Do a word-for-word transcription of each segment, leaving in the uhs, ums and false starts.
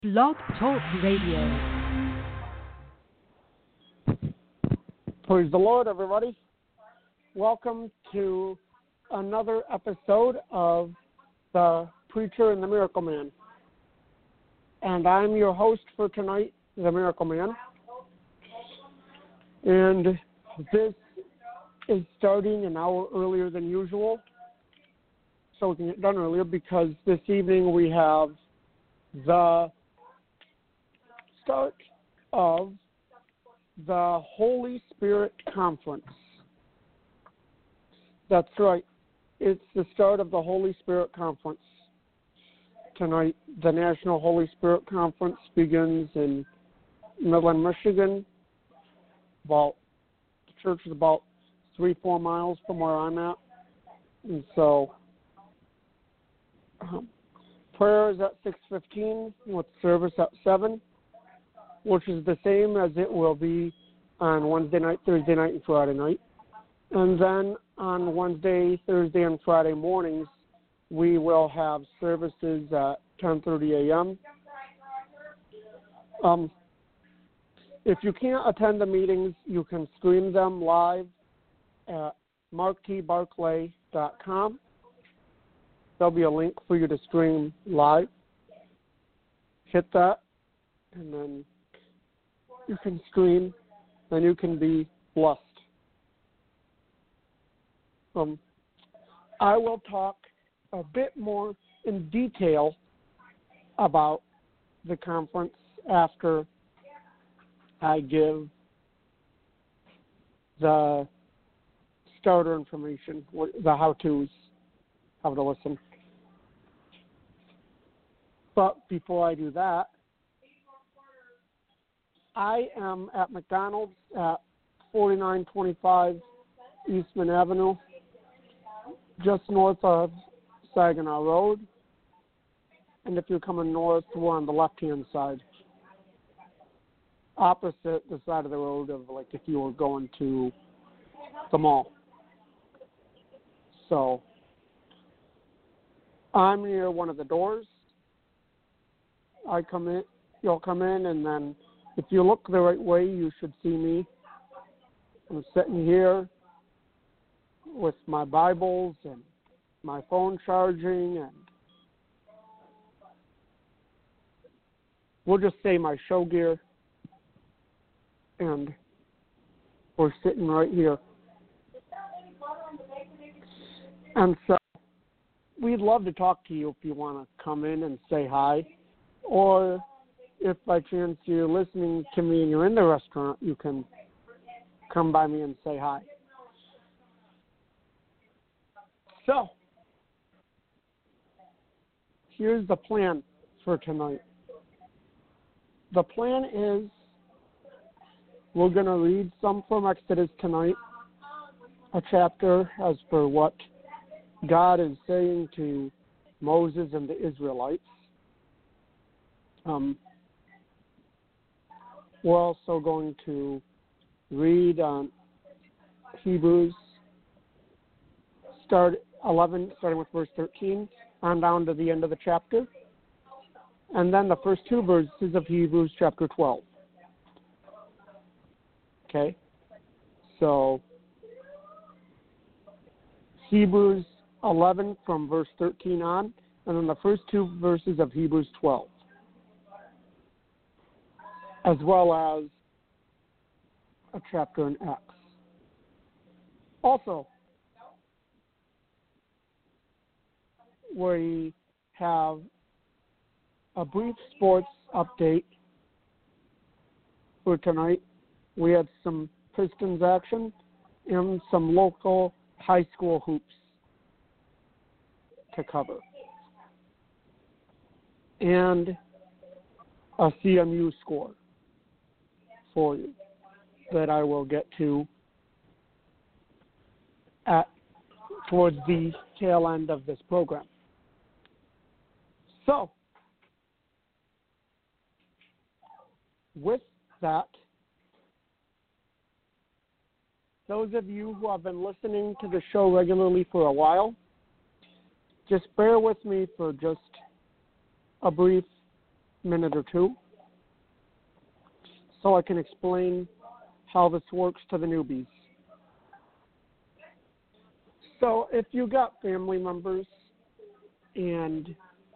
Blog Talk Radio. Praise the Lord, everybody. Welcome to another episode of The Preacher and the Miracle Man. And I'm your host for tonight, The Miracle Man. And this is starting an hour earlier than usual, so we can get done earlier, because this evening we have the start of the Holy Spirit Conference. That's right. It's the start of the Holy Spirit Conference. Tonight, the National Holy Spirit Conference begins in Midland, Michigan. About, the church is about three, four miles from where I'm at. And so, um, prayer is at six fifteen with service at seven, which is the same as it will be on Wednesday night, Thursday night, and Friday night. And then on Wednesday, Thursday, and Friday mornings, we will have services at ten thirty a.m. Um, if you can't attend the meetings, you can stream them live at mark t barclay dot com. There'll be a link for you to stream live. Hit that, and then you can stream, and you can be blessed. Um, I will talk a bit more in detail about the conference after I give the starter information, the how-tos, how to listen. But before I do that, I am at McDonald's at forty-nine twenty-five Eastman Avenue, just north of Saginaw Road. And if you're coming north, we're on the left-hand side, opposite the side of the road of, like, if you were going to the mall. So I'm near one of the doors. I come in, you'll come in, and then if you look the right way, you should see me. I'm sitting here with my Bibles and my phone charging, and we'll just say my show gear, and we're sitting right here. And so we'd love to talk to you if you want to come in and say hi, or if by chance you're listening to me and you're in the restaurant, you can come by me and say hi. So, here's the plan for tonight. The plan is we're going to read some from Exodus tonight, a chapter as per what God is saying to Moses and the Israelites. Um, we're also going to read um, Hebrews start eleven, starting with verse thirteen, on down to the end of the chapter, and then the first two verses of Hebrews chapter twelve. Okay, so Hebrews eleven from verse thirteen on, and then the first two verses of Hebrews twelve, as well as a chapter in Acts. Also, we have a brief sports update for tonight. We had some Pistons action and some local high school hoops to cover, and a C M U score for you that I will get to at towards the tail end of this program. So, with that, those of you who have been listening to the show regularly for a while, just bear with me for just a brief minute or two so I can explain how this works to the newbies. So if you got family members and,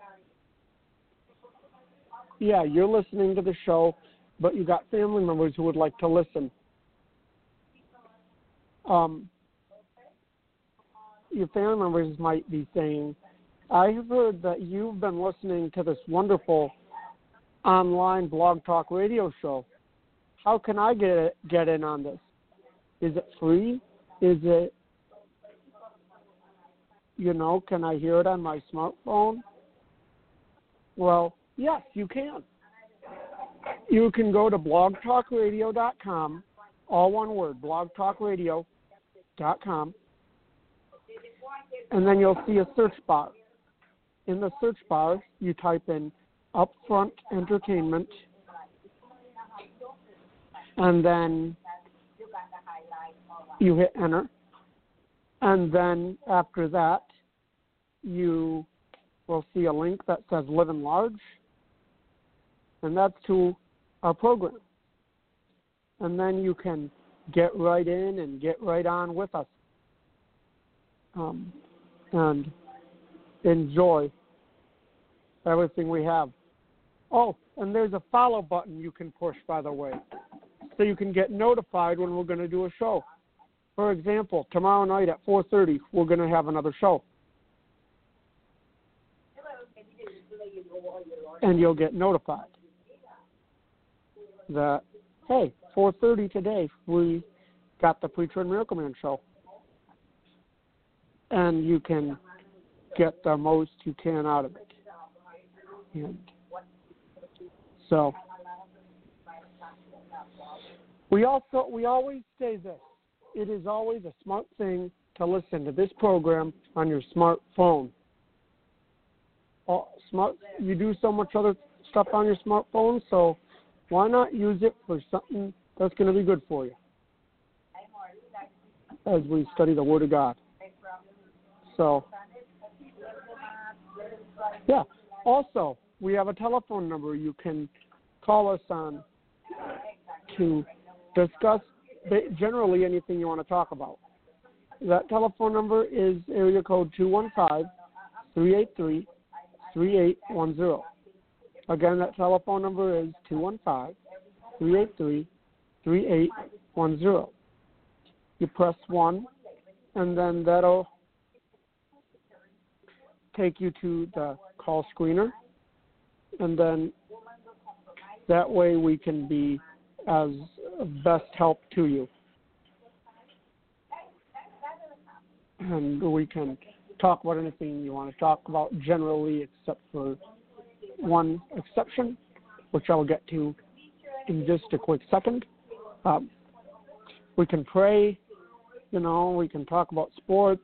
yeah, you're listening to the show, but you got family members who would like to listen, um, your family members might be saying, I have heard that you've been listening to this wonderful online Blog Talk Radio show. How can I get it, get in on this? Is it free? Is it, you know, can I hear it on my smartphone? Well, yes, you can. You can go to blog talk radio dot com, all one word, blog talk radio dot com, and then you'll see a search bar. In the search bar, you type in Upfront Entertainment, and then you hit enter. And then after that, you will see a link that says Live and Large, and that's to our program. And then you can get right in and get right on with us um, and enjoy everything we have. Oh, and there's a follow button you can push, by the way, so you can get notified when we're going to do a show. For example, tomorrow night at four thirty, we're going to have another show. And you'll get notified that, hey, four thirty today, we got the Preacher and Miracle Man show. And you can get the most you can out of it. And so we also we always say this. It is always a smart thing to listen to this program on your smartphone. Oh, smart, you do so much other stuff on your smartphone, so why not use it for something that's going to be good for you as we study the Word of God. So, yeah. Also, we have a telephone number you can call us on to discuss generally anything you want to talk about. That telephone number is area code two one five, three eight three, three eight one zero. Again, that telephone number is two one five, three eight three, three eight one zero. You press one, and then that'll take you to the call screener, and then that way we can be as best help to you. And we can talk about anything you want to talk about generally, except for one exception, which I'll get to in just a quick second. Um, we can pray, you know, we can talk about sports.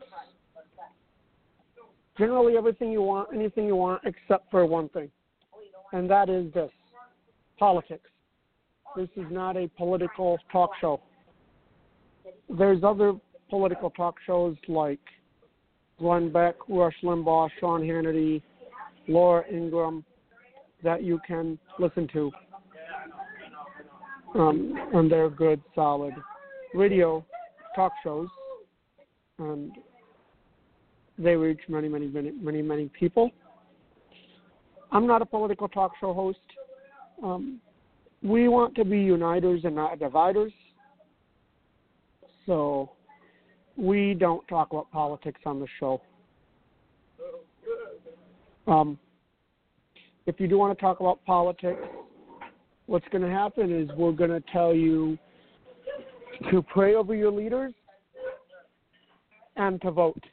Generally everything you want, anything you want, except for one thing, and that is this, politics. This is not a political talk show. There's other political talk shows like Glenn Beck, Rush Limbaugh, Sean Hannity, Laura Ingraham that you can listen to. Um, and they're good, solid radio talk shows. And they reach many, many, many, many, many people. I'm not a political talk show host. Um, we want to be uniters and not dividers. So we don't talk about politics on the show. Um, if you do want to talk about politics, what's going to happen is we're going to tell you to pray over your leaders and to vote.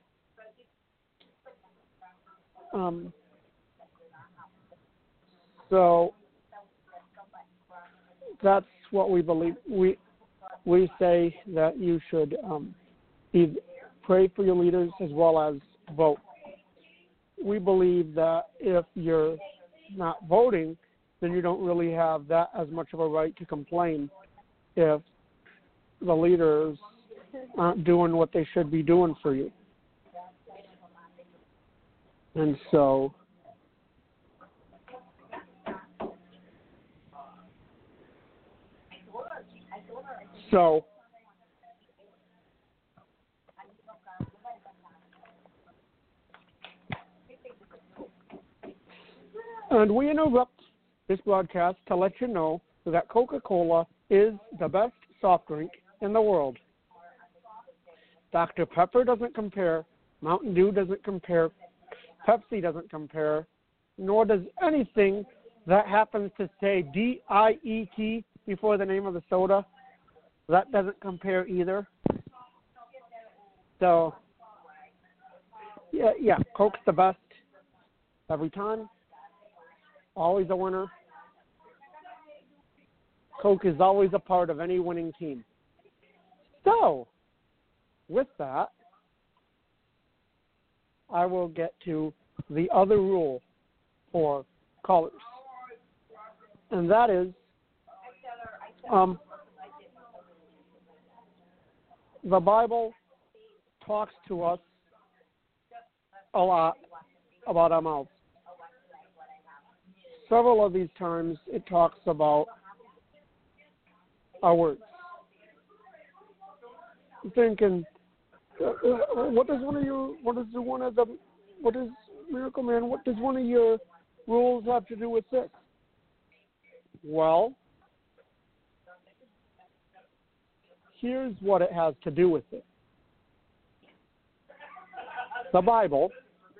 Um, so that's what we believe. We we say that you should um, either pray for your leaders as well as vote. We believe that if you're not voting, then you don't really have that as much of a right to complain if the leaders aren't doing what they should be doing for you. And so So, and we interrupt this broadcast to let you know that Coca-Cola is the best soft drink in the world. Doctor Pepper doesn't compare, Mountain Dew doesn't compare, Pepsi doesn't compare, nor does anything that happens to say D I E T before the name of the soda. That doesn't compare either. So, yeah, yeah, Coke's the best every time. Always a winner. Coke is always a part of any winning team. So, with that, I will get to the other rule for callers. And that is, um, the Bible talks to us a lot about our mouths. Several of these times it talks about our words. I'm thinking, uh, what does one of your, what does one of the, what does, Miracle Man, what does one of your rules have to do with this? Well, here's what it has to do with it. The Bible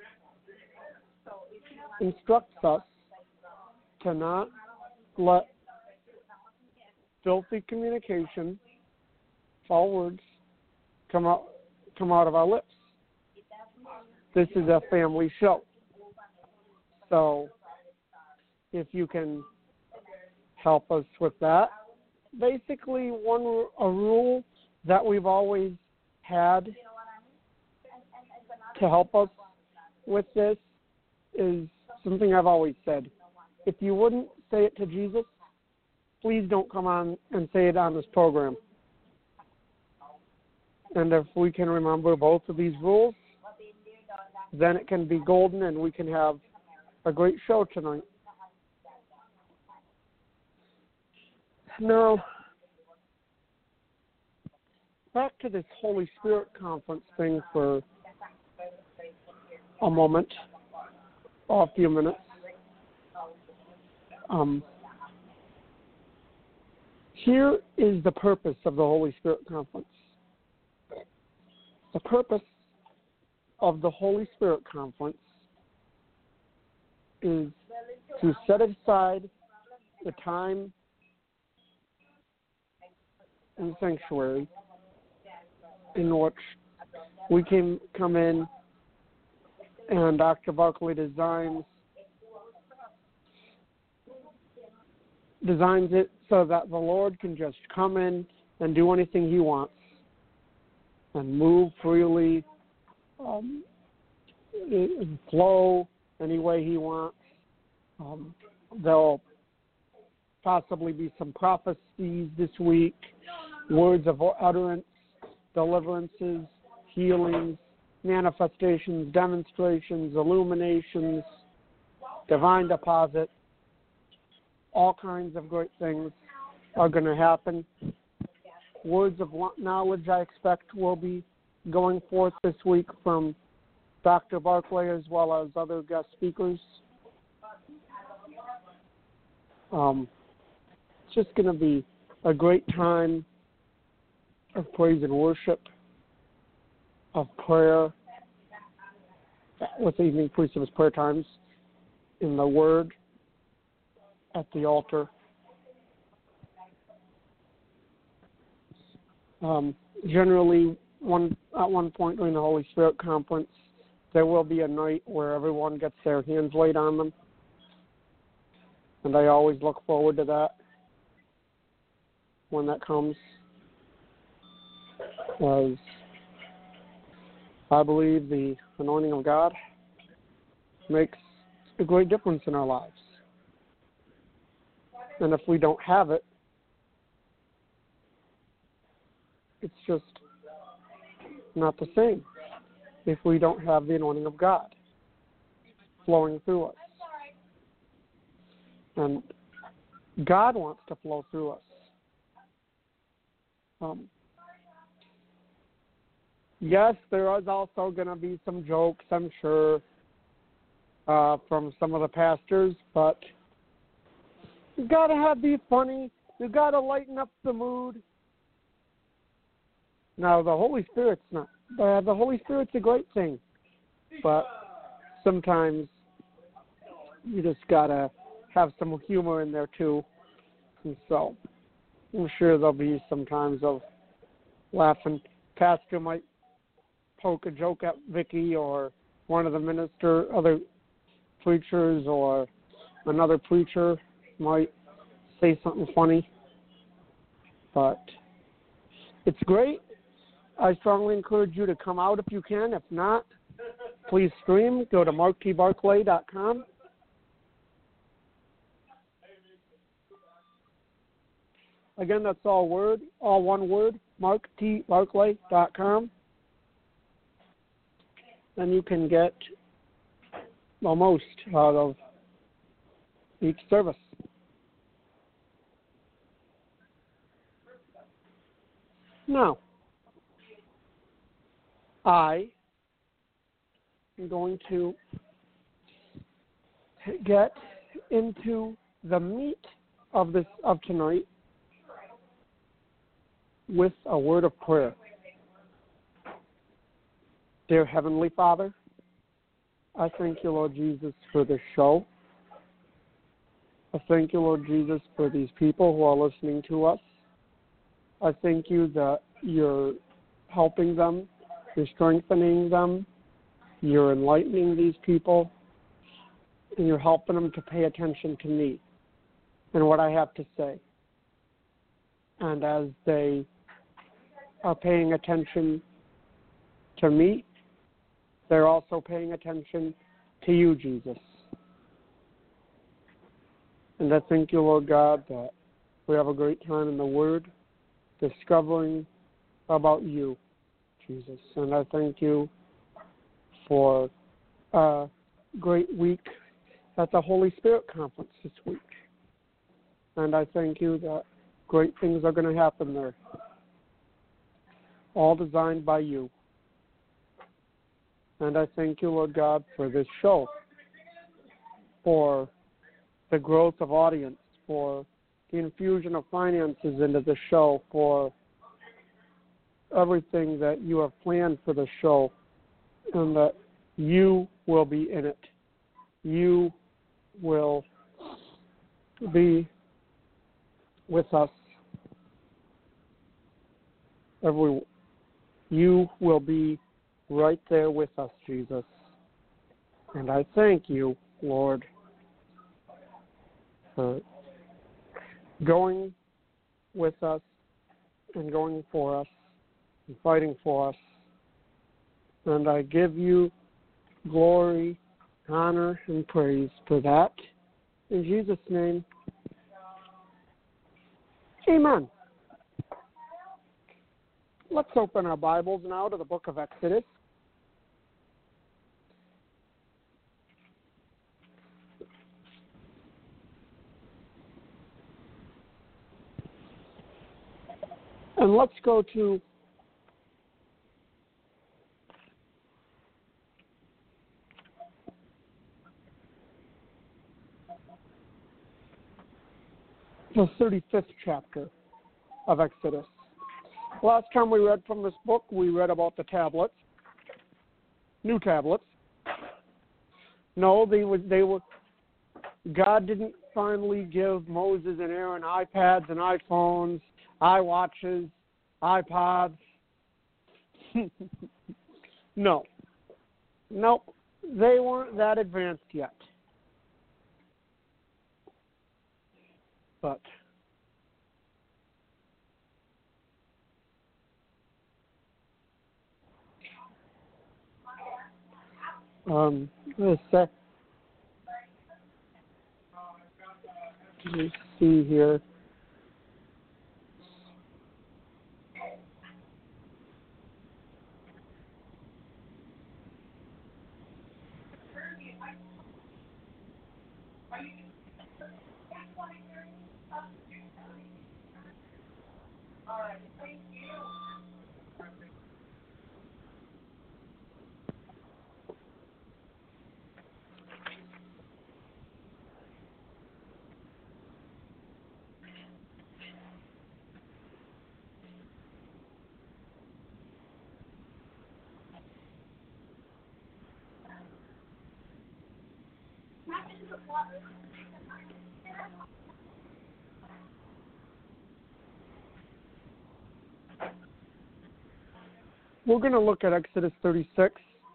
instructs us to not let filthy communication, foul words, come out come out of our lips. This is a family show. So if you can help us with that. Basically, one a rule that we've always had to help us with this is something I've always said. If you wouldn't say it to Jesus, please don't come on and say it on this program. And if we can remember both of these rules, then it can be golden and we can have a great show tonight. Now, back to this Holy Spirit conference thing for a moment, or a few minutes. Um, here is the purpose of the Holy Spirit conference. The purpose of the Holy Spirit conference is to set aside the time in the sanctuary in which we can come in and Doctor Barkley designs designs it so that the Lord can just come in and do anything He wants and move freely, um, and flow any way He wants. Um, there'll possibly be some prophecies this week, words of utterance, deliverances, healings, manifestations, demonstrations, illuminations, divine deposit. All kinds of great things are going to happen. Words of knowledge, I expect, will be going forth this week from Doctor Barkley as well as other guest speakers. Um, it's just going to be a great time of praise and worship, of prayer, with the evening priest of his prayer times, in the Word, at the altar. Um, generally, one at one point during the Holy Spirit conference, there will be a night where everyone gets their hands laid on them, and I always look forward to that when that comes, as I believe the anointing of God makes a great difference in our lives. And if we don't have it, it's just not the same if we don't have the anointing of God flowing through us. And God wants to flow through us. Um, yes, there is also going to be some jokes, I'm sure, uh, from some of the pastors, but you got to have be funny. You got to lighten up the mood. Now, the Holy Spirit's not. Uh, the Holy Spirit's a great thing, but sometimes you just got to have some humor in there, too. And so I'm sure there'll be some times of laughing. Pastor might poke a joke at Vicky or one of the minister, other preachers, or another preacher might say something funny. But it's great. I strongly encourage you to come out if you can. If not, please stream. Go to mark t barclay dot com. Again, that's all word, all one word, mark t barclay dot com. And you can get the most out of each service. Now, I am going to get into the meat of this of tonight with a word of prayer. Dear Heavenly Father, I thank you, Lord Jesus, for this show. I thank you, Lord Jesus, for these people who are listening to us. I thank you that you're helping them, you're strengthening them, you're enlightening these people, and you're helping them to pay attention to me and what I have to say. And as they are paying attention to me, they're also paying attention to you, Jesus. And I thank you, Lord God, that we have a great time in the Word, discovering about you, Jesus. And I thank you for a great week at the Holy Spirit Conference this week. And I thank you that great things are going to happen there, all designed by you. And I thank you, Lord God, for this show, for the growth of audience, for the infusion of finances into the show, for everything that you have planned for the show, and that you will be in it. You will be with us. Every, you will be right there with us, Jesus. And I thank you, Lord, for going with us and going for us and fighting for us. And I give you glory, honor, and praise for that. In Jesus' name, amen. Let's open our Bibles now to the book of Exodus. And let's go to the thirty-fifth chapter of Exodus. Last time we read from this book, we read about the tablets, new tablets. No, they were, they were, God didn't finally give Moses and Aaron iPads and iPhones, iWatches, iPods. No. Nope. They weren't that advanced yet. But um, let's see here. We're going to look at Exodus thirty-six.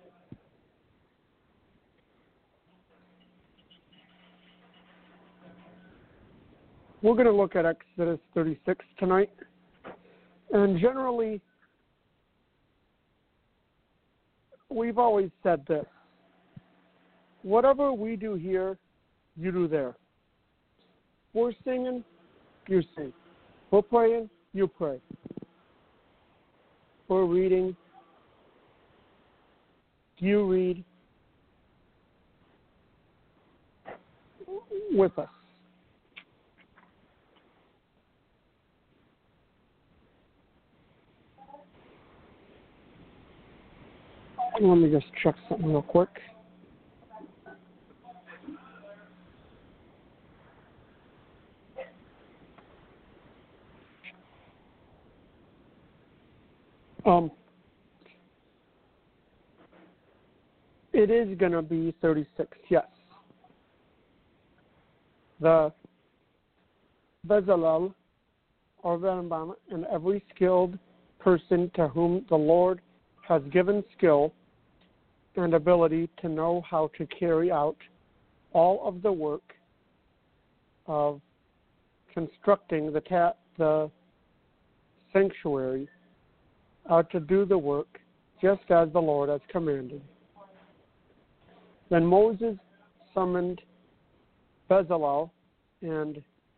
We're going to look at Exodus thirty-six tonight. And generally, we've always said this. Whatever we do here, you do there. We're singing, you sing. We're praying, you pray. We're reading, you read with us. Let me just check something real quick. Um, it is going to be thirty-six, yes. The Bezalel, or Rambam, and every skilled person to whom the Lord has given skill and ability to know how to carry out all of the work of constructing the ta- the sanctuary, are to do the work just as the Lord has commanded. Then Moses summoned Bezalel and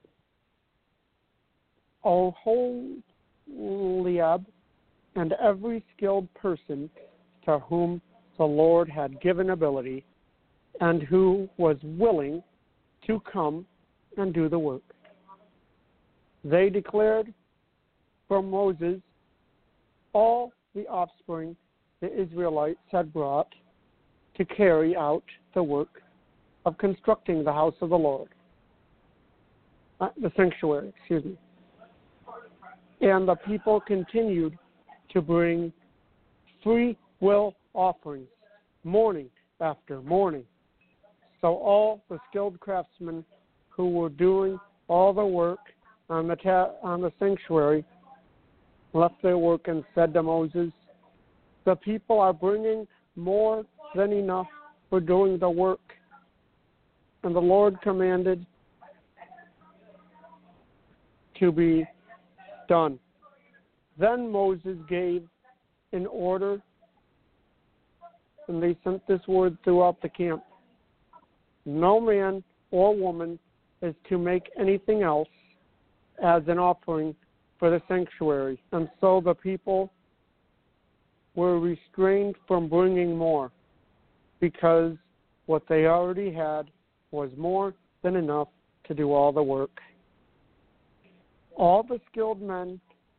Oholiab and every skilled person to whom the Lord had given ability and who was willing to come and do the work. They declared from Moses all the offspring the Israelites had brought to carry out the work of constructing the house of the Lord, uh, the sanctuary, excuse me. And the people continued to bring free will offerings morning after morning. So all the skilled craftsmen who were doing all the work on the ta- on the sanctuary left their work and said to Moses, "The people are bringing more than enough for doing the work." And the Lord commanded to be done. Then Moses gave an order, and they sent this word throughout the camp: no man or woman is to make anything else as an offering for the sanctuary. And so the people were restrained from bringing more, because what they already had was more than enough to do all the work. All the skilled men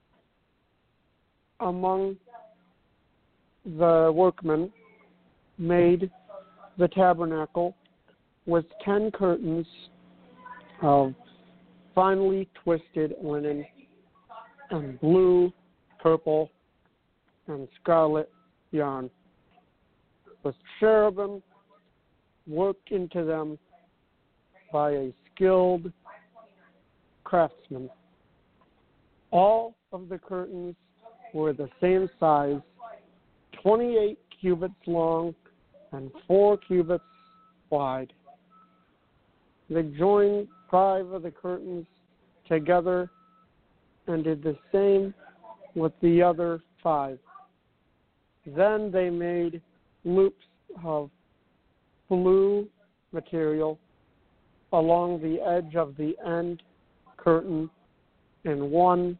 among the workmen made the tabernacle with ten curtains of finely twisted linen and blue, purple, and scarlet yarn, with cherubim worked into them by a skilled craftsman. All of the curtains were the same size, twenty-eight cubits long and four cubits wide. They joined five of the curtains together and did the same with the other five. Then they made loops of blue material along the edge of the end curtain, and one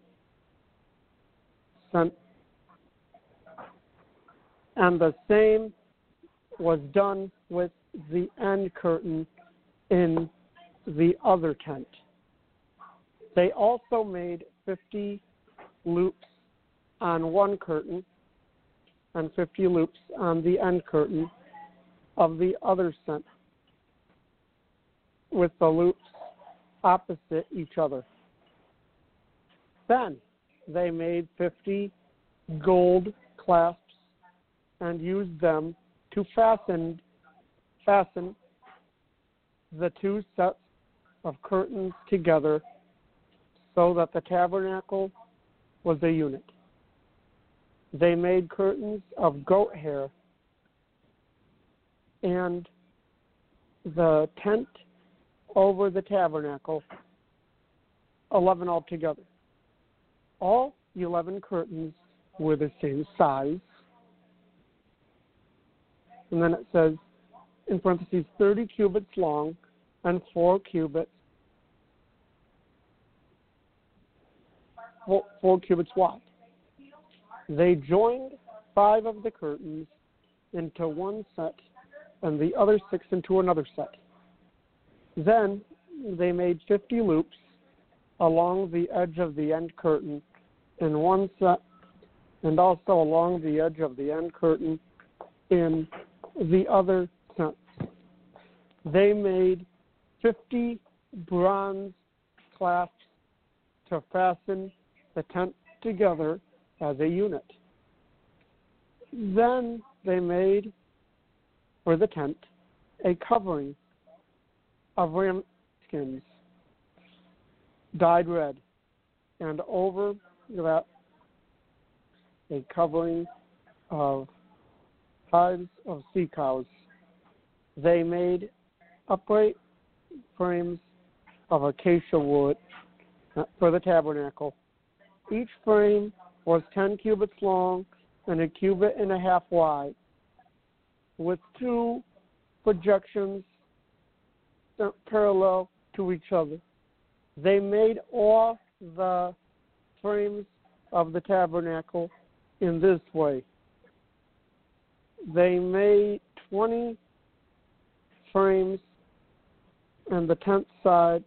cent. And the same was done with the end curtain in the other tent. They also made fifty loops on one curtain and fifty loops on the end curtain of the other set, with the loops opposite each other. Then they made fifty gold clasps and used them to fasten fasten the two sets of curtains together so that the tabernacle was a unit. They made curtains of goat hair, and the tent over the tabernacle, eleven altogether. All eleven curtains were the same size. And then it says, in parentheses, thirty cubits long and four cubits, four, four cubits wide. They joined five of the curtains into one set and the other six into another set. Then they made fifty loops along the edge of the end curtain in one set, and also along the edge of the end curtain in the other set. They made fifty bronze clasps to fasten the tent together as a unit. Then they made for the tent a covering of ram skins dyed red, and over that a covering of hides of sea cows. They made upright frames of acacia wood for the tabernacle. Each frame was ten cubits long and a cubit and a half wide, with two projections parallel to each other. They made all the frames of the tabernacle in this way. They made twenty frames on the tent side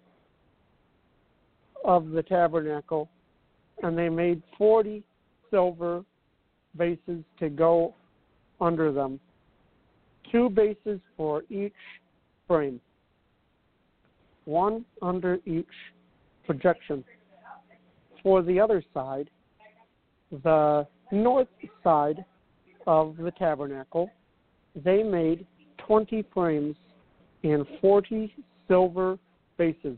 of the tabernacle, and they made forty silver bases to go under them, two bases for each frame, one under each projection. For the other side, the north side of the tabernacle, they made twenty frames and forty silver bases,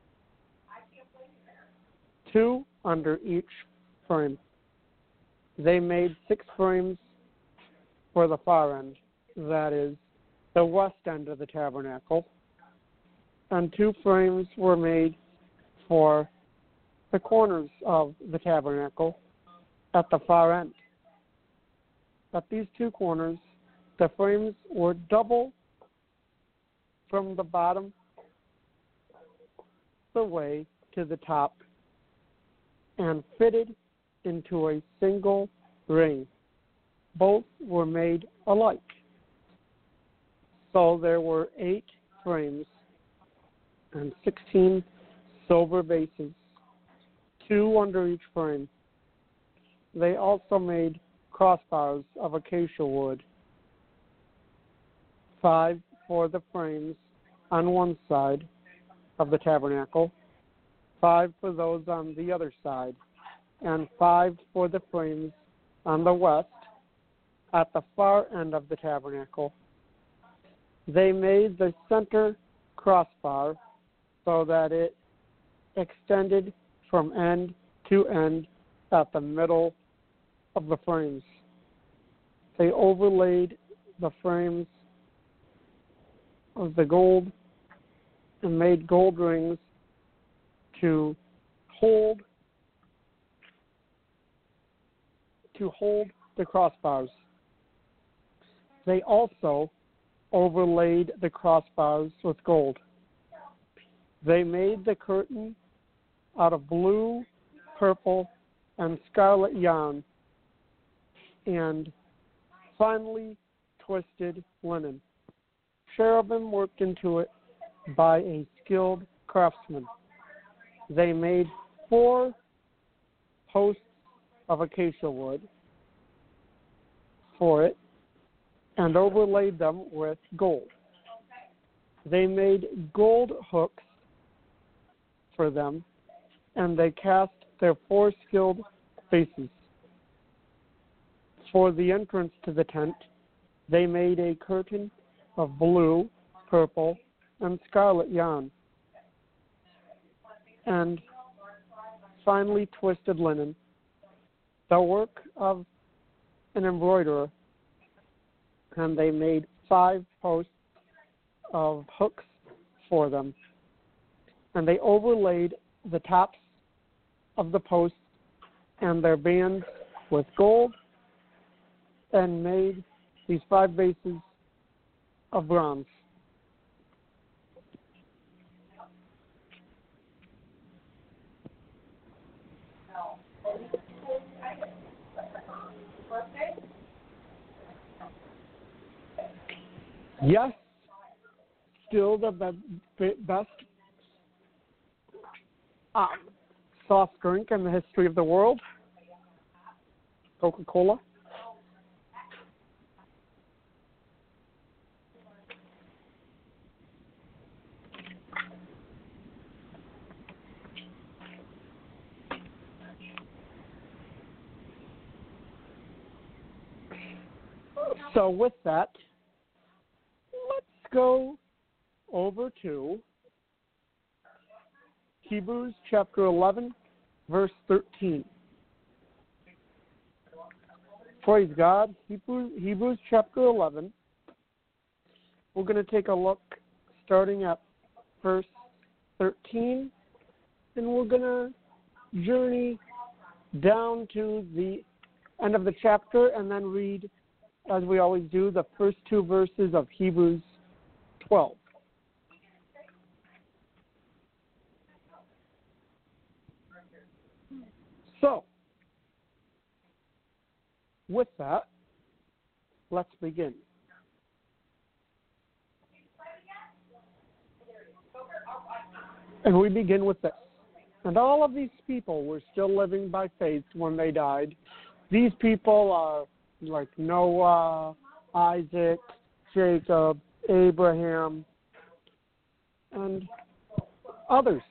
two under each frame. They made six frames for the far end, that is, the west end of the tabernacle, and two frames were made for the corners of the tabernacle at the far end. At these two corners, the frames were double from the bottom the way to the top and fitted into a single ring. Both were made alike. So there were eight frames and sixteen silver bases, two under each frame. They also made crossbars of acacia wood, five for the frames on one side of the tabernacle, five for those on the other side, and five for the frames on the west at the far end of the tabernacle. They made the center crossbar so that it extended from end to end at the middle of the frames. They overlaid the frames of the gold and made gold rings to hold to hold the crossbars. They also overlaid the crossbars with gold. They made the curtain out of blue, purple, and scarlet yarn, and finely twisted linen. Cherubim worked into it by a skilled craftsman. They made four posts of acacia wood for it and overlaid them with gold. They made gold hooks for them, and they cast their four skilled faces. For the entrance to the tent, they made a curtain of blue, purple, and scarlet yarn, and finely twisted linen, the work of an embroiderer, and they made five posts of hooks for them, and they overlaid the tops of the posts and their bands with gold, and made these five bases of bronze. Yes, still the be- best um, soft drink in the history of the world, Coca-Cola. So with that, let's go over to Hebrews chapter eleven, verse thirteen. Praise God. Hebrews, Hebrews chapter eleven. We're going to take a look starting at verse thirteen, and we're going to journey down to the end of the chapter and then read, as we always do, the first two verses of Hebrews twelve. So, with that, let's begin. And we begin with this. And all of these people were still living by faith when they died. These people are like Noah, Isaac, Jacob, Abraham, and others.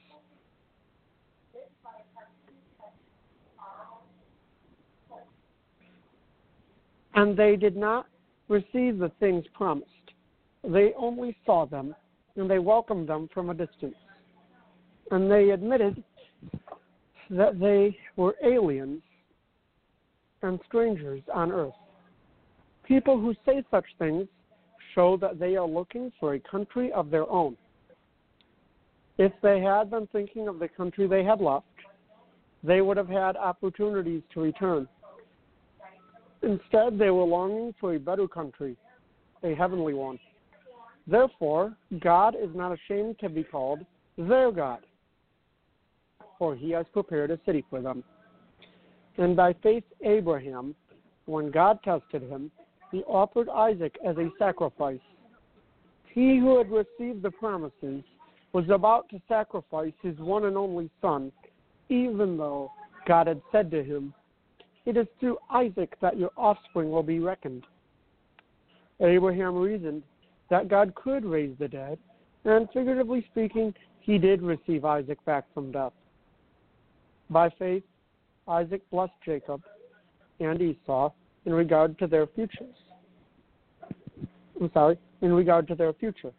And they did not receive the things promised. They only saw them, and they welcomed them from a distance. And they admitted that they were aliens and strangers on earth. People who say such things show that they are looking for a country of their own. If they had been thinking of the country they had left, they would have had opportunities to return. Instead, they were longing for a better country, a heavenly one. Therefore, God is not ashamed to be called their God, for he has prepared a city for them. And by faith, Abraham, when God tested him, he offered Isaac as a sacrifice. He who had received the promises was about to sacrifice his one and only son, even though God had said to him, "It is through Isaac that your offspring will be reckoned." Abraham reasoned that God could raise the dead, and figuratively speaking, he did receive Isaac back from death. By faith, Isaac blessed Jacob and Esau in regard to their futures. I'm sorry, in regard to their future.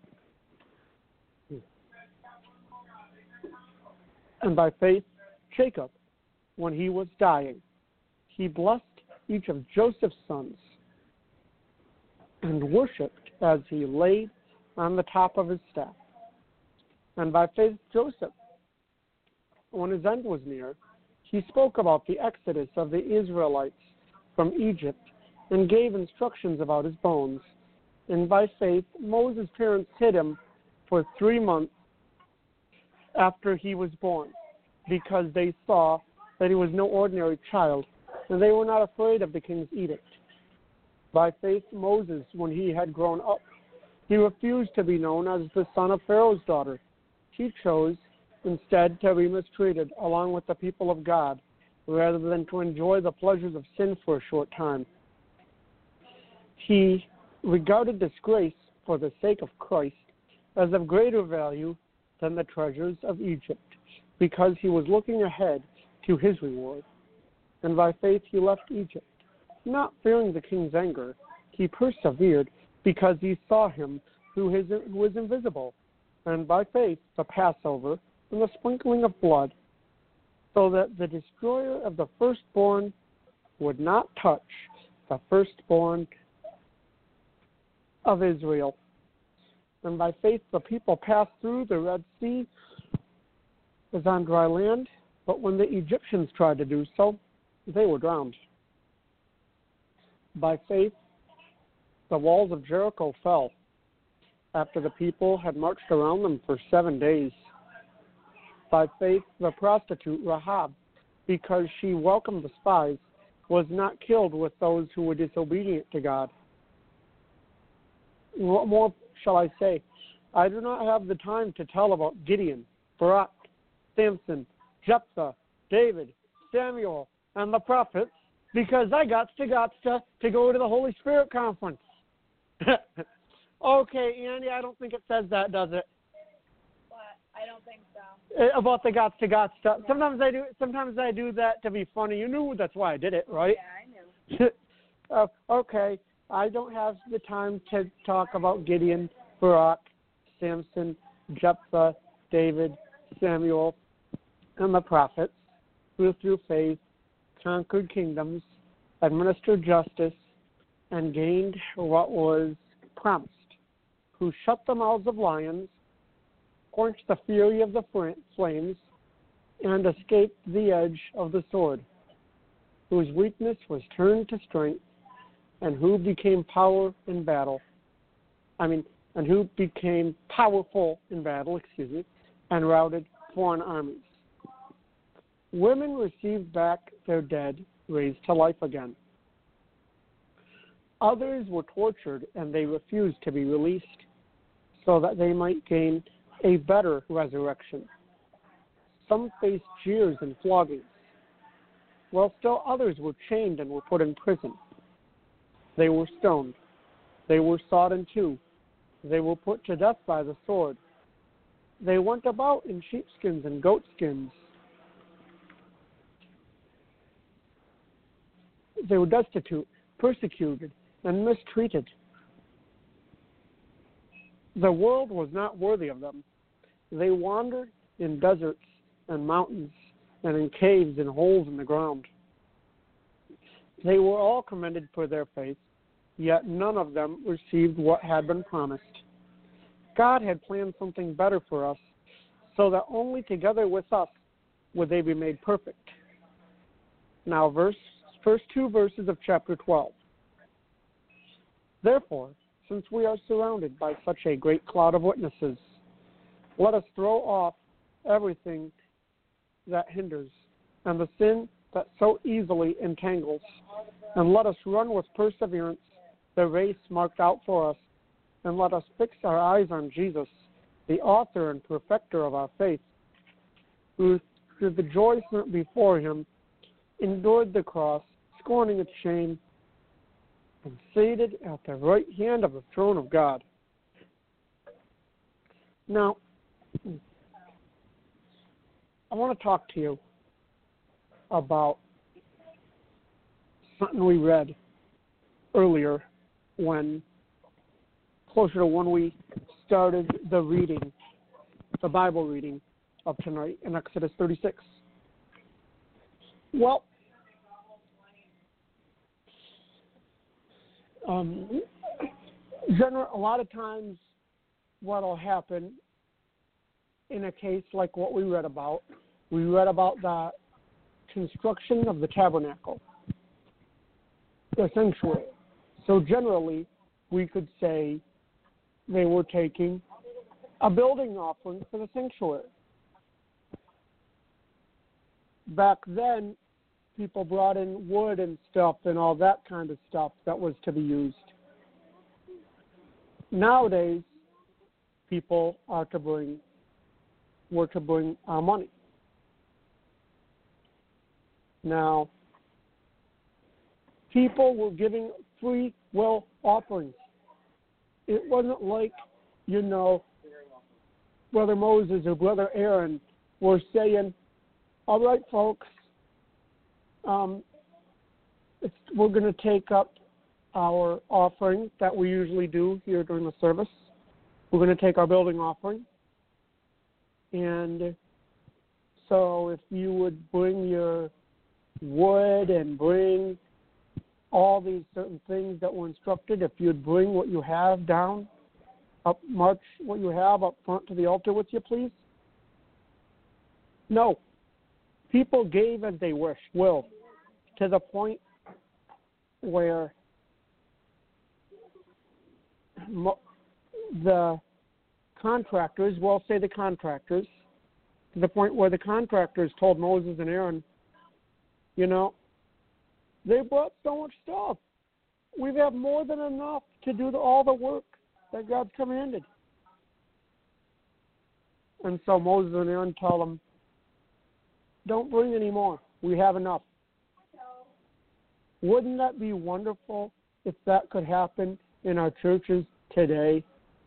And by faith, Jacob, when he was dying, he blessed each of Joseph's sons and worshipped as he lay on the top of his staff. And by faith, Joseph, when his end was near, he spoke about the exodus of the Israelites from Egypt and gave instructions about his bones. And by faith, Moses' parents hid him for three months after he was born, because they saw that he was no ordinary child, and they were not afraid of the king's edict. By faith, Moses, when he had grown up, he refused to be known as the son of Pharaoh's daughter. He chose instead to be mistreated along with the people of God, rather than to enjoy the pleasures of sin for a short time. He regarded disgrace for the sake of Christ as of greater value than the treasures of Egypt, because he was looking ahead to his reward. And by faith he left Egypt. Not fearing the king's anger, he persevered because he saw him who is, who is invisible. And by faith the Passover and the sprinkling of blood, so that the destroyer of the firstborn would not touch the firstborn of Israel. And by faith the people passed through the Red Sea as on dry land, but when the Egyptians tried to do so, they were drowned. By faith the walls of Jericho fell after the people had marched around them for seven days. By faith the prostitute Rahab, because she welcomed the spies, was not killed with those who were disobedient to God. What more shall I say? I do not have the time to tell about Gideon, Barak, Samson, Jephthah, David, Samuel, and the prophets, because I got to got to, to go to the Holy Spirit conference. Okay, Andy, I don't think it says that, does it? What? I don't think so. Uh, About the gots to gots stuff. Sometimes I do. Sometimes I do that to be funny. You knew that's why I did it, right? Yeah, I knew. uh, okay, I don't have the time to talk about Gideon, Barak, Samson, Jephthah, David, Samuel, and the prophets, who through faith conquered kingdoms, administered justice, and gained what was promised, who shut the mouths of lions, quenched the fury of the flames, and escaped the edge of the sword, whose weakness was turned to strength, and who became power in battle. I mean, and who became powerful in battle, excuse me, and routed foreign armies. Women received back their dead, raised to life again. Others were tortured, and they refused to be released, so that they might gain a better resurrection. Some faced jeers and floggings, while still others were chained and were put in prison. They were stoned. They were sawed in two. They were put to death by the sword. They went about in sheepskins and goatskins. They were destitute, persecuted, and mistreated. The world was not worthy of them. They wandered in deserts and mountains and in caves and holes in the ground. They were all commended for their faith, yet none of them received what had been promised. God had planned something better for us, so that only together with us would they be made perfect. Now, verse, first two verses of chapter twelve. Therefore, since we are surrounded by such a great cloud of witnesses, let us throw off everything that hinders and the sin that so easily entangles, and let us run with perseverance the race marked out for us, and let us fix our eyes on Jesus, the author and perfecter of our faith, who through the joy set before him endured the cross, scorning its shame, and seated at the right hand of the throne of God. Now, I want to talk to you about something we read earlier when, closer to when we started the reading, the Bible reading of tonight in Exodus thirty-six. Well, um, general, a lot of times what will happen in a case like what we read about, we read about the construction of the tabernacle, the sanctuary. So generally, we could say they were taking a building offering for the sanctuary. Back then, people brought in wood and stuff and all that kind of stuff that was to be used. Nowadays, people are to bring, were to bring our money. Now, people were giving free will offerings. It wasn't like, you know, Brother Moses or Brother Aaron were saying, all right, folks, um, it's, we're going to take up our offering that we usually do here during the service. We're going to take our building offering. And so if you would bring your wood and bring all these certain things that were instructed, if you'd bring what you have down, up, march what you have up front to the altar with you, please. No. People gave as they wished, will, to the point where mo- the contractors, well, say the contractors, to the point where the contractors told Moses and Aaron, you know, they brought so much stuff. We have more than enough to do the, all the work that God commanded. And so Moses and Aaron tell them, don't bring any more. We have enough. Wouldn't that be wonderful if that could happen in our churches today?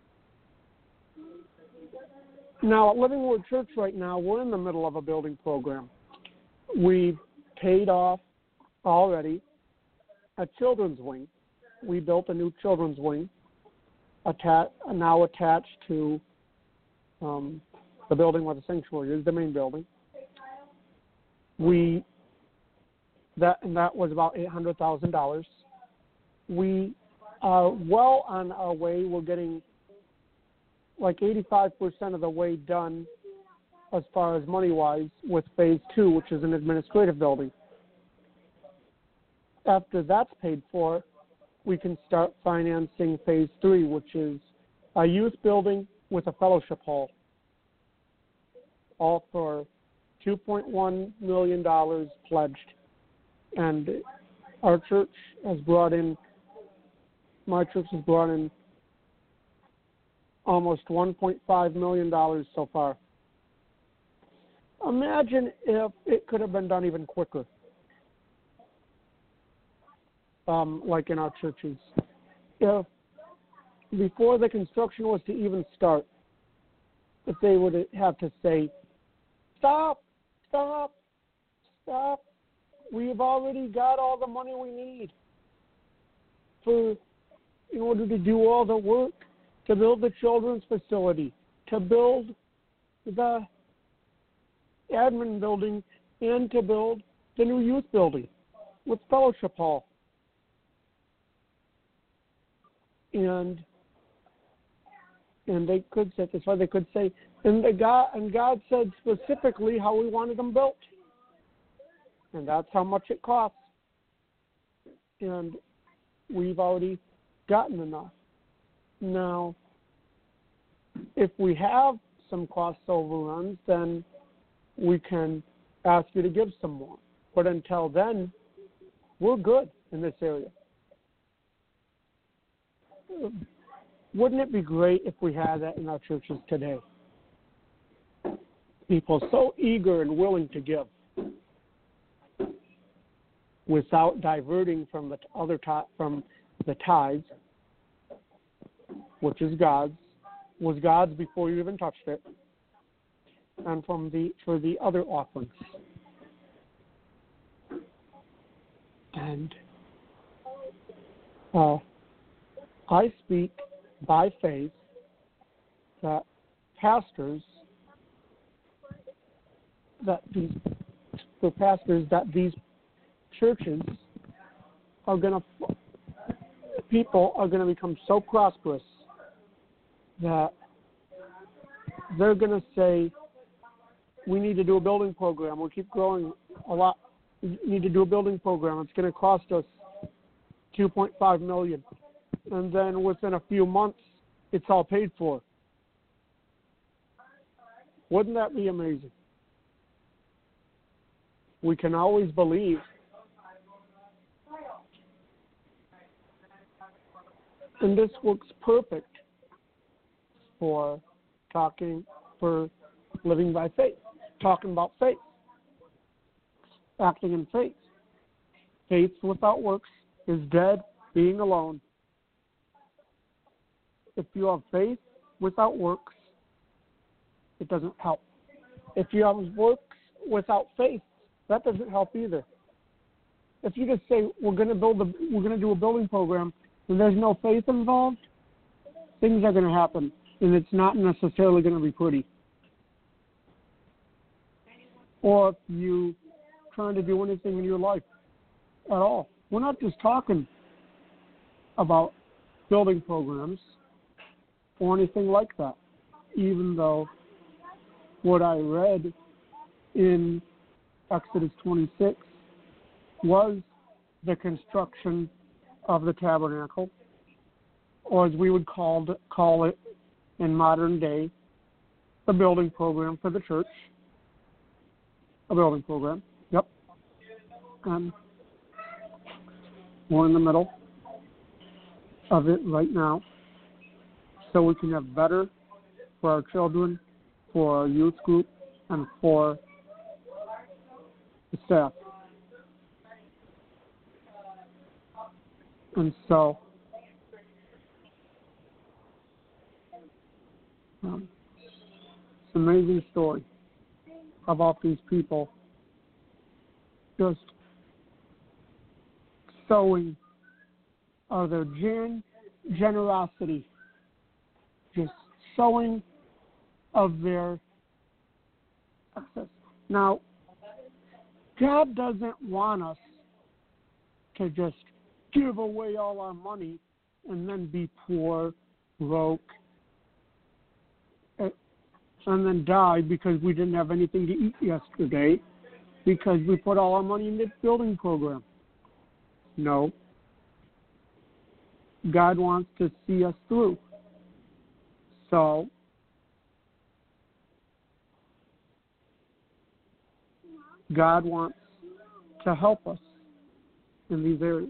Now, at Living Word Church right now, we're in the middle of a building program. We've paid off already a children's wing. We built a new children's wing, atta- now attached to um, the building where the sanctuary is, the main building. We that and that was about eight hundred thousand dollars. We are well on our way. We're getting like eighty-five percent of the way done as far as money-wise with phase two, which is an administrative building. After that's paid for, we can start financing phase three, which is a youth building with a fellowship hall, all for two point one million dollars pledged. And our church has brought in, my church has brought in almost one point five million dollars so far. Imagine if it could have been done even quicker, um, like in our churches. If before the construction was to even start, if they would have to say, stop, stop, stop, we've already got all the money we need for in order to do all the work, to build the children's facility, to build the admin building, and to build the new youth building with fellowship hall. And and they could say, that's why they could say, and the God and God said specifically how we wanted them built. And that's how much it costs. And we've already gotten enough. Now, if we have some cost overruns, then we can ask you to give some more. But until then, we're good in this area. Wouldn't it be great if we had that in our churches today? People so eager and willing to give without diverting from the other t- from the tithes, which is God's, was God's before you even touched it, and from the for the other offerings. And uh, I speak by faith that pastors that these for pastors that these churches are going to people are going to become so prosperous that they're going to say, we need to do a building program. We'll keep growing a lot. We need to do a building program. It's going to cost us two point five million dollars. And then within a few months, it's all paid for. Wouldn't that be amazing? We can always believe. And this works perfect for talking, for living by faith, talking about faith. acting in faith. Faith without works is dead, being alone. If you have faith without works, it doesn't help. If you have works without faith, that doesn't help either. If you just say we're going to build a, we're going to do a building program, and there's no faith involved, things are going to happen, and it's not necessarily going to be pretty. Or if you trying to do anything in your life at all, we're not just talking about building programs or anything like that. Even though what I read in Exodus twenty-six was the construction of the tabernacle, or as we would call it, call it in modern day, the building program for the church. A building program, yep. Um, we're in the middle of it right now, so we can have better for our children, for our youth group, and for the staff. And so, um, it's an amazing story about these people just showing of their gen- generosity, just showing of their access. Now, God doesn't want us to just give away all our money and then be poor, broke, and then die because we didn't have anything to eat yesterday because we put all our money in this building program. No. God wants to see us through. So, God wants to help us in these areas.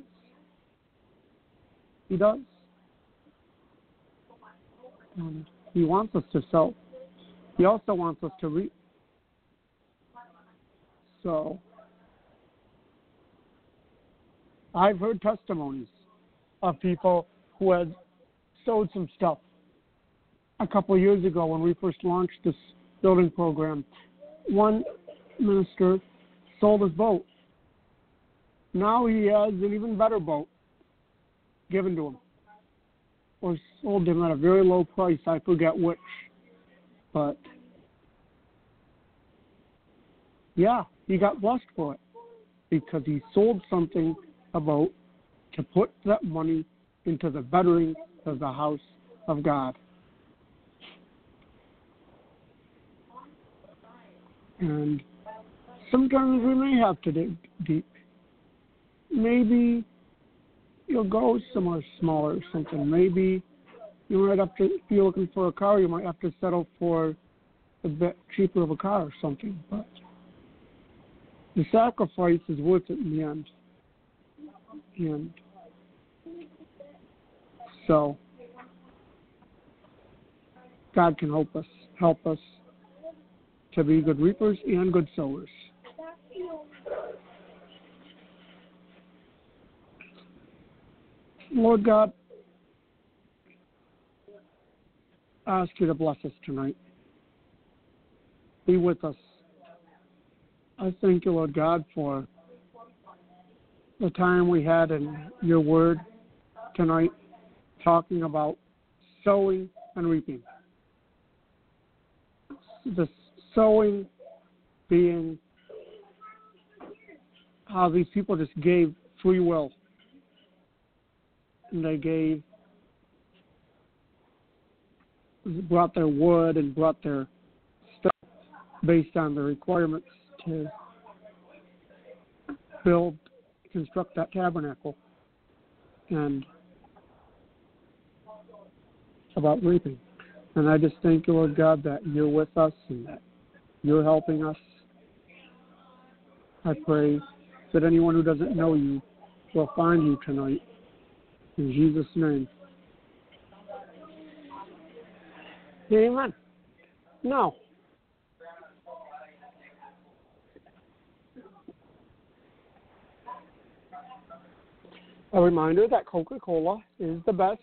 He does. And He wants us to sow. He also wants us to reap. So, I've heard testimonies of people who had sowed some stuff a couple of years ago when we first launched this building program. One minister sold his boat. Now he has an even better boat given to him, or sold him at a very low price. I forget which. But, yeah, he got blessed for it because he sold something about to put that money into the bettering of the house of God. And sometimes we may have to dig deep. Maybe you'll go somewhere smaller or something. Maybe you might have to, if you're looking for a car, you might have to settle for a bit cheaper of a car or something. But the sacrifice is worth it in the end. And so God can help us, help us to be good reapers and good sowers. Lord God, I ask you to bless us tonight. Be with us. I thank you, Lord God, for the time we had in your word tonight, talking about sowing and reaping. The sowing being how these people just gave free will. And they gave, brought their wood and brought their stuff based on the requirements to build, construct that tabernacle. And about reaping. And I just thank you, Lord God, that you're with us and that you're helping us. I pray that anyone who doesn't know you will find you tonight. In Jesus' name. Amen. Now, A reminder that Coca-Cola is the best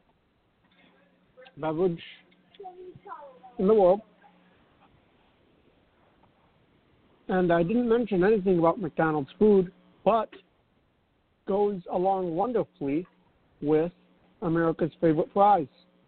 beverage in the world. And I didn't mention anything about McDonald's food, but goes along wonderfully with America's favorite fries,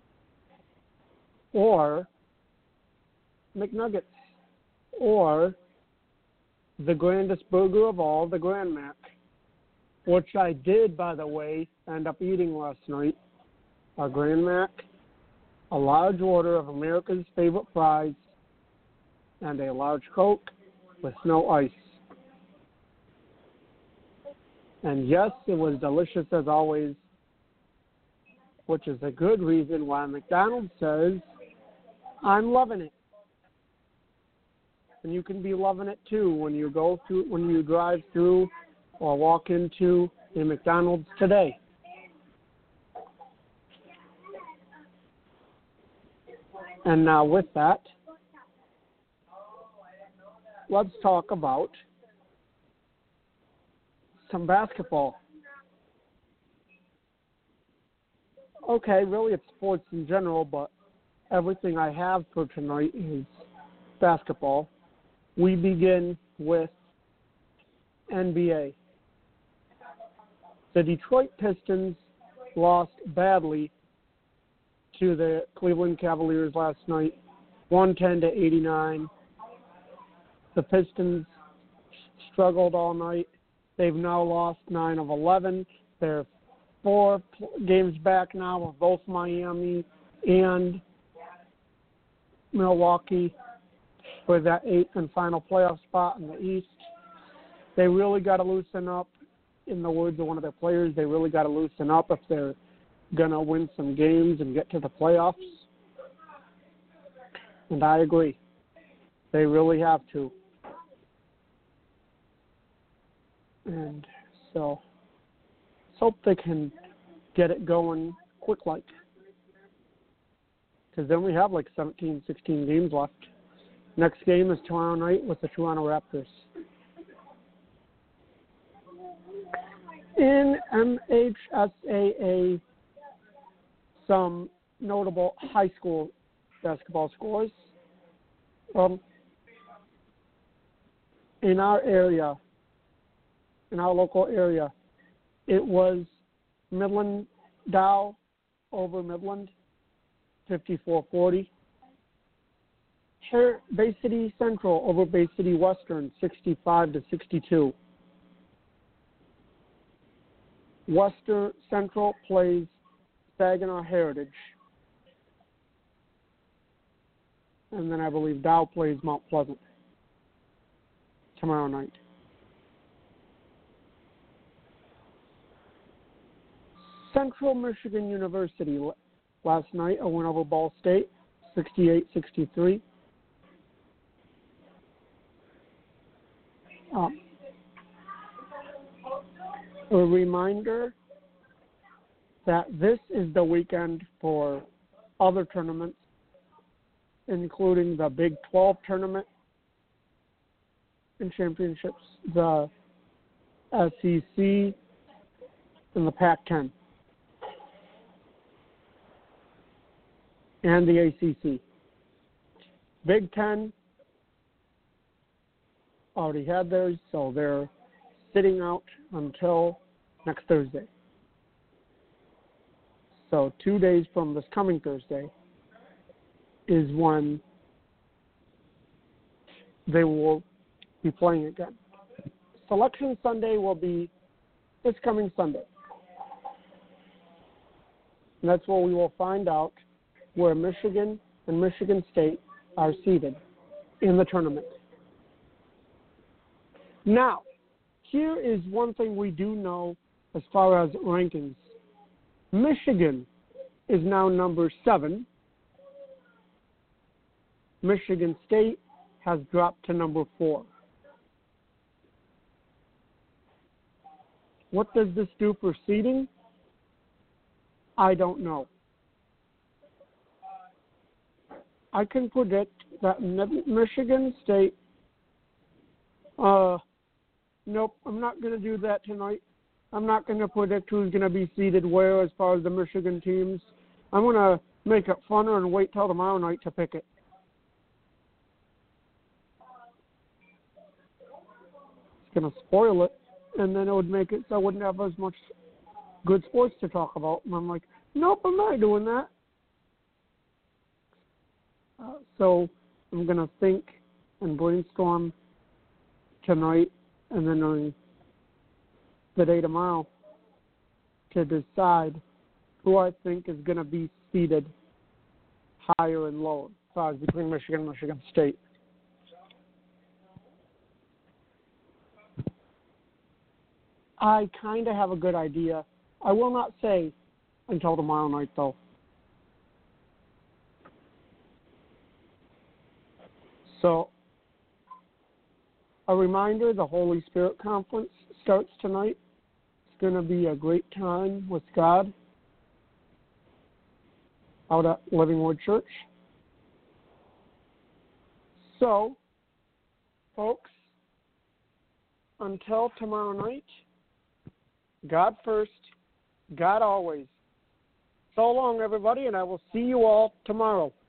or McNuggets, or the grandest burger of all, the Grand Mac, which I did, by the way, end up eating last night. A Grand Mac, a large order of America's favorite fries, and a large Coke with no ice. And yes, it was delicious as always, which is a good reason why McDonald's says, I'm loving it. And you can be loving it too when you go through, when you drive through or walk into a McDonald's today. And now with that, let's talk about some basketball. Okay, really it's sports in general, but everything I have for tonight is basketball. We begin with N B A. The Detroit Pistons lost badly to the Cleveland Cavaliers last night, one ten to eighty-nine. The Pistons struggled all night. They've now lost nine of eleven. They're four games back now of both Miami and Milwaukee for that eighth and final playoff spot in the East. They really got to loosen up. In the words of one of their players, they really got to loosen up if they're going to win some games and get to the playoffs. And I agree. They really have to. And so let's hope they can get it going quick like. Because then we have like seventeen, sixteen games left. Next game is tomorrow night with the Toronto Raptors. In M H S A A, some notable high school basketball scores. Um, in our area, in our local area, it was Midland Dow over Midland, fifty-four forty. Bay City Central over Bay City Western, sixty-five to sixty-two. Western Central plays Saginaw Heritage. And then I believe Dow plays Mount Pleasant tomorrow night. Central Michigan University last night, a win over Ball State, sixty-eight sixty-three. Um, a reminder that this is the weekend for other tournaments, including the Big twelve tournament and championships, the S E C, and the Pac ten, and the A C C. Big Ten already had theirs, so they're sitting out until next Thursday. So two days from this coming Thursday is when they will be playing again. Selection Sunday will be this coming Sunday. And that's where we will find out where Michigan and Michigan State are seated in the tournament. Now, here is one thing we do know as far as rankings. Michigan is now number seven. Michigan State has dropped to number four. What does this do for seeding? I don't know. I can predict that Michigan State, uh, nope, I'm not going to do that tonight. I'm not going to predict who's going to be seated where as far as the Michigan teams. I'm going to make it funner and wait till tomorrow night to pick it. It's going to spoil it, and then it would make it so I wouldn't have as much good sports to talk about. And I'm like, nope, I'm not doing that. Uh, so I'm going to think and brainstorm tonight and then on the day tomorrow to decide who I think is going to be seated higher and lower, as far as between Michigan and Michigan State. I kind of have a good idea. I will not say until tomorrow night, though. So, a reminder, the Holy Spirit Conference starts tonight. It's going to be a great time with God out at Living Word Church. So, folks, until tomorrow night, God first, God always. So long, everybody, and I will see you all tomorrow.